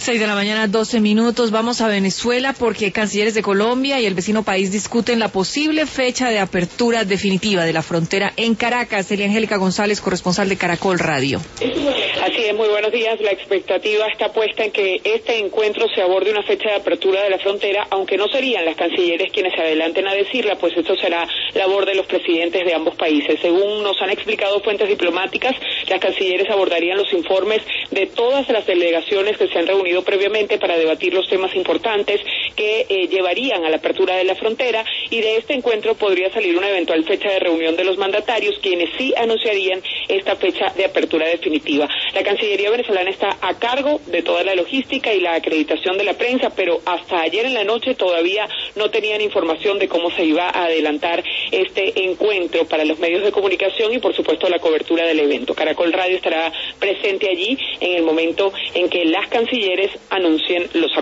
6 de la mañana, 12 minutos. Vamos a Venezuela porque cancilleres de Colombia y el vecino país discuten la posible fecha de apertura definitiva de la frontera en Caracas. Elia Angélica González, corresponsal de Caracol Radio. Así es, muy buenos días. La expectativa está puesta en que este encuentro se aborde una fecha de apertura de la frontera, aunque no serían las cancilleres quienes se adelanten a decirla, pues esto será labor de los presidentes de ambos países. Según nos han explicado fuentes diplomáticas, las cancilleres abordarían los informes de todas las delegaciones que se han reunido previamente para debatir los temas importantes que llevarían a la apertura de la frontera, y de este encuentro podría salir una eventual fecha de reunión de los mandatarios, quienes sí anunciarían esta fecha de apertura definitiva. La Cancillería venezolana está a cargo de toda la logística y la acreditación de la prensa, pero hasta ayer en la noche todavía no tenían información de cómo se iba a adelantar este encuentro para los medios de comunicación y por supuesto la cobertura del evento. Caracol Radio estará presente allí en el momento en que las cancilleres anuncien los acuerdos.